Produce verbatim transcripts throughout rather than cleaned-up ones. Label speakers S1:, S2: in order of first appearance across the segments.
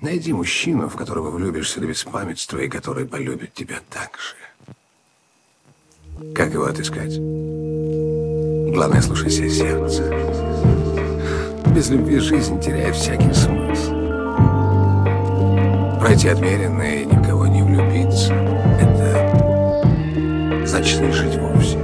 S1: Найди мужчину, в которого влюбишься до беспамятства и который полюбит тебя так же. Как его отыскать? Главное, слушайся сердца. Без любви жизнь теряет всякий смысл. Пройти отмеренно и ни в кого не влюбиться — это значит не жить вовсе.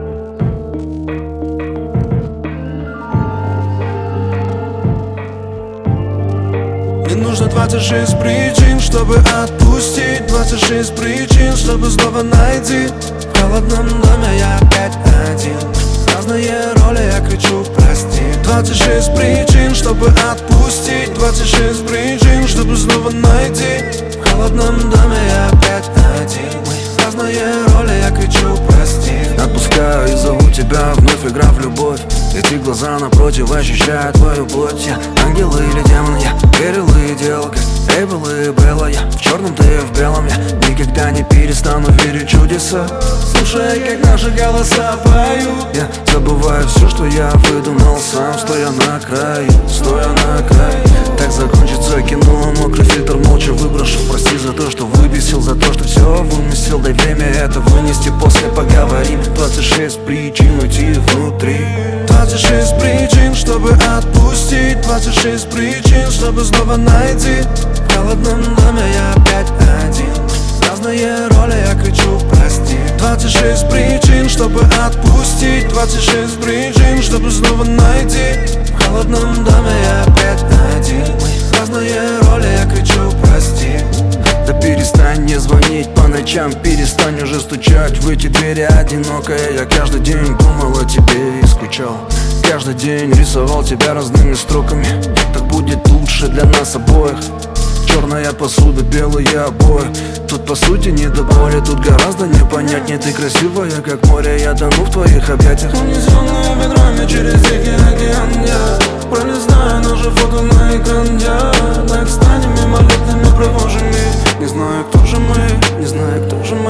S2: Мне нужно двадцать шесть причин, чтобы отпустить, двадцать шесть причин, чтобы снова найти. В холодном доме я опять один, разные роли, я кричу прости. Двадцать шесть причин, чтобы отпустить, двадцать шесть причин, чтобы снова найти. В холодном доме я опять один, разные роли, я кричу прости.
S3: Отпускаю и зову тебя, вновь игра в любовь. Эти глаза напротив ощущают твою плоть. Я ангел или демон, я верил и делал, как Эйбл и Белла. Я в черном, ты в белом, я никогда не перестану верить в чудеса.
S2: Слушай, как наши голоса поют.
S3: Я забываю все, что я выдумал сам, стоя на краю, стоя на краю. Так закончится кино, мокрый фильтр молча выброшу. Прости за то, что выбесил, за то, что все вымысел. Дай время это вынести, после поговорим. Двадцать шесть причин уйти внутри,
S2: двадцать шесть причин, чтобы отпустить, двадцать шесть причин, чтобы снова найти. В холодном доме я опять один, разные роли, я кричу прости. Двадцать шесть причин, чтобы отпустить, двадцать шесть причин, чтобы снова найти. В холодном доме я опять один, разные роли, я кричу прости.
S3: Да перестань мне звонить по ночам, перестань уже стучать в эти двери одинокая. Я каждый день думал о тебе и скучал, каждый день рисовал тебя разными строками. Так будет лучше для нас обоих. Черная посуда, белые обои. Тут по сути не до боли, тут гораздо непонятнее. Ты красивая, как море, я тону в твоих объятиях.
S2: Унесенные ветрами через Тихий океан, я пролистаю наши фото на экран. Я так станем мимолетными прохожими.
S3: Не знаю, кто же мы, не знаю, кто же мы.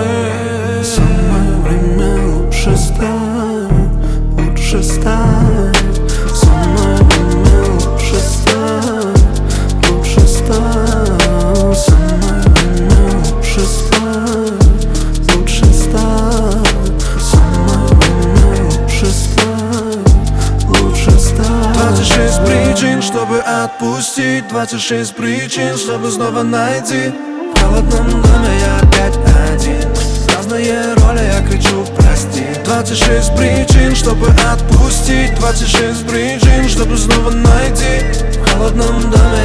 S2: Самое время лучше стать, лучше стать. Самое время лучше стать, лучше стать. Самое время лучше стать, лучше стать. Самое время лучше стать, лучше стать. Двадцать шесть причин, чтобы отпустить, двадцать шесть причин, чтобы снова найти. В холодном доме я опять один, разные роли, я кричу прости. Двадцать шесть причин, чтобы отпустить, двадцать шесть причин, чтобы снова найти. В холодном доме